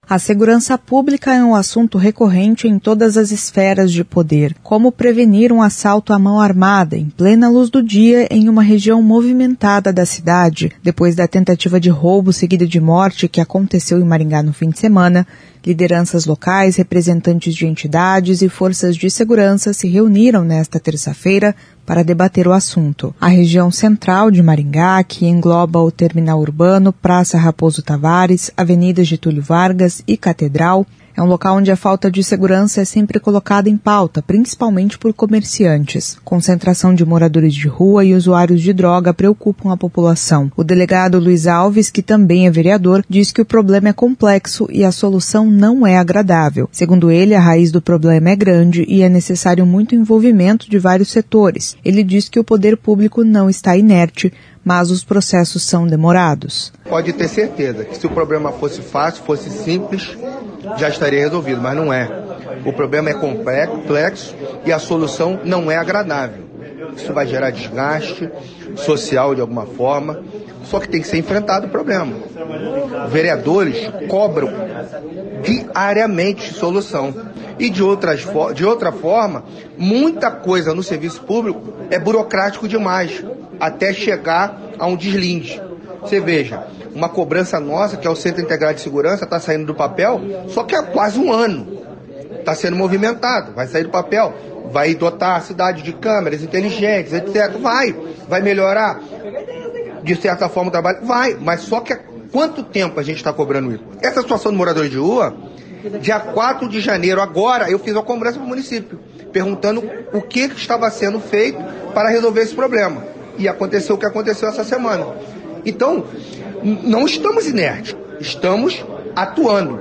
A segurança pública é um assunto recorrente em todas as esferas de poder. Como prevenir um assalto à mão armada, em plena luz do dia, em uma região movimentada da cidade? Depois da tentativa de roubo seguida de morte que aconteceu em Maringá no fim de semana, lideranças locais, representantes de entidades e forças de segurança se reuniram nesta terça-feira para debater o assunto. A região central de Maringá, que engloba o terminal urbano, Praça Raposo Tavares, Avenidas Getúlio Vargas e Catedral, é um local onde a falta de segurança é sempre colocada em pauta, principalmente por comerciantes. Concentração de moradores de rua e usuários de droga preocupam a população. O delegado Luiz Alves, que também é vereador, diz que o problema é complexo e a solução não é agradável. Segundo ele, a raiz do problema é grande e é necessário muito envolvimento de vários setores. Ele diz que o poder público não está inerte, mas os processos são demorados. Pode ter certeza que se o problema fosse fácil, fosse simples, já estaria resolvido, mas não é. O problema é complexo e a solução não é agradável. Isso vai gerar desgaste social de alguma forma, só que tem que ser enfrentado o problema. Vereadores cobram diariamente solução. E de outra forma, muita coisa no serviço público é burocrático demais, até chegar a um deslinde. Você veja, uma cobrança nossa, que é o Centro Integrado de Segurança, está saindo do papel, só que há quase um ano. Está sendo movimentado, vai sair do papel, vai dotar a cidade de câmeras inteligentes, etc. Vai melhorar, de certa forma, o trabalho? Vai, mas só que há quanto tempo a gente está cobrando isso? Essa situação do morador de rua, dia 4 de janeiro, agora, eu fiz uma cobrança para o município, perguntando o que estava sendo feito para resolver esse problema. E aconteceu o que aconteceu essa semana. Então, não estamos inertes, estamos atuando.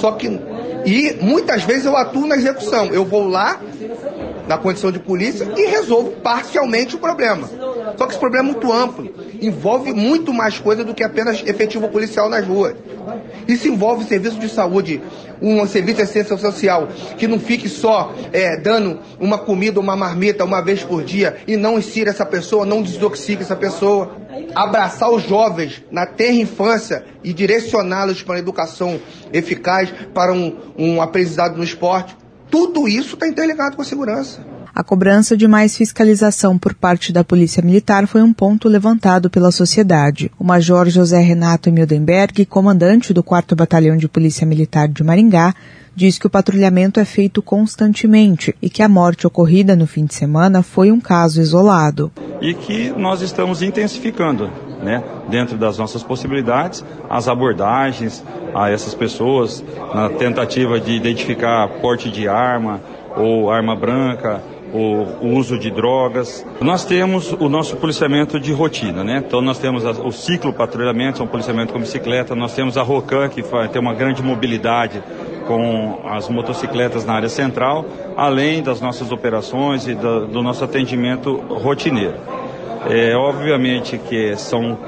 E muitas vezes eu atuo na execução. Eu vou lá, na condição de polícia, e resolvo parcialmente o problema. Só que esse problema é muito amplo, envolve muito mais coisa do que apenas efetivo policial nas ruas. Isso envolve serviço de saúde, um serviço de assistência social, que não fique só dando uma comida, uma marmita uma vez por dia e não insira essa pessoa, não desintoxique essa pessoa. Abraçar os jovens na tenra infância e direcioná-los para a educação eficaz, para um aprendizado no esporte. Tudo isso está interligado com a segurança. A cobrança de mais fiscalização por parte da Polícia Militar foi um ponto levantado pela sociedade. O Major José Renato Mildenberg, comandante do 4º Batalhão de Polícia Militar de Maringá, diz que o patrulhamento é feito constantemente e que a morte ocorrida no fim de semana foi um caso isolado. E que nós estamos intensificando, dentro das nossas possibilidades, as abordagens a essas pessoas na tentativa de identificar porte de arma ou arma branca, o uso de drogas. Nós temos o nosso policiamento de rotina, Então nós temos o ciclo patrulhamento, um policiamento com bicicleta, nós temos a ROCAM, que tem uma grande mobilidade com as motocicletas na área central, além das nossas operações e do nosso atendimento rotineiro. Obviamente que são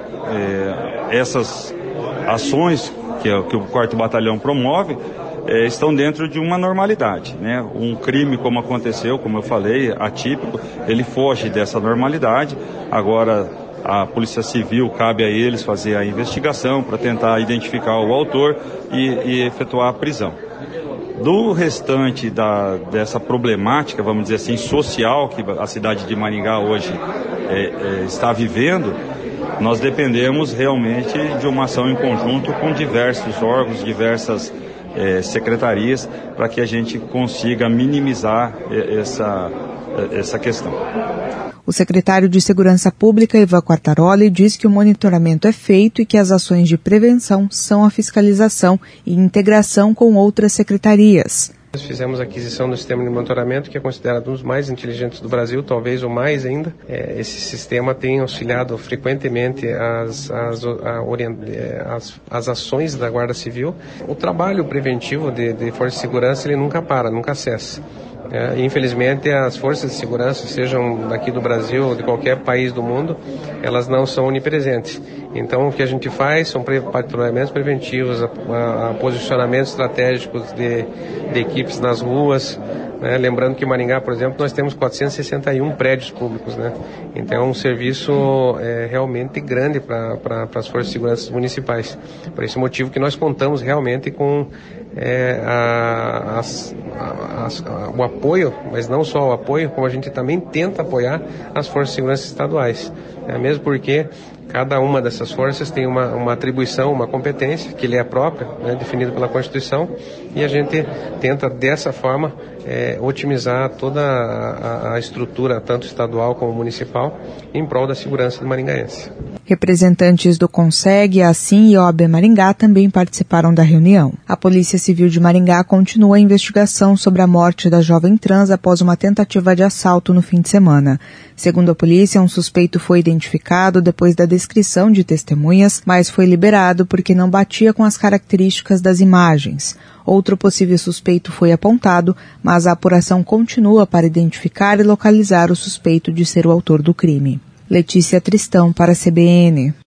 essas ações que o 4º Batalhão promove, estão dentro de uma normalidade, Um crime como aconteceu, como eu falei, atípico, ele foge dessa normalidade. Agora a Polícia Civil, cabe a eles fazer a investigação para tentar identificar o autor e efetuar a prisão. Do restante dessa problemática, vamos dizer assim, social que a cidade de Maringá hoje está vivendo, nós dependemos realmente de uma ação em conjunto com diversos órgãos, diversas secretarias, para que a gente consiga minimizar essa questão. O secretário de Segurança Pública, Ivan Quartaroli, diz que o monitoramento é feito e que as ações de prevenção são a fiscalização e integração com outras secretarias. Nós fizemos a aquisição do sistema de monitoramento, que é considerado um dos mais inteligentes do Brasil, talvez o mais ainda. Esse sistema tem auxiliado frequentemente as ações da Guarda Civil. O trabalho preventivo de força de segurança ele nunca para, nunca cessa. Infelizmente, as forças de segurança, sejam daqui do Brasil ou de qualquer país do mundo, elas não são onipresentes. Então, o que a gente faz são patrulhamentos preventivos, posicionamentos estratégicos de equipes nas ruas, né? Lembrando que em Maringá, por exemplo, nós temos 461 prédios públicos, né? Então é um serviço realmente grande para as forças de segurança municipais. Por esse motivo que nós contamos realmente com o apoio, mas não só o apoio, como a gente também tenta apoiar as forças de segurança estaduais, mesmo porque cada uma dessas forças tem uma atribuição, uma competência que lhe é própria, né, definida pela Constituição, e a gente tenta dessa forma otimizar toda a estrutura, tanto estadual como municipal, em prol da segurança do maringaense. Representantes do CONSEG, ASSIM e OAB Maringá também participaram da reunião. A Polícia Civil de Maringá continua a investigação sobre a morte da jovem trans após uma tentativa de assalto no fim de semana. Segundo a polícia, um suspeito foi identificado depois da descrição de testemunhas, mas foi liberado porque não batia com as características das imagens. Outro possível suspeito foi apontado, mas a apuração continua para identificar e localizar o suspeito de ser o autor do crime. Letícia Tristão para a CBN.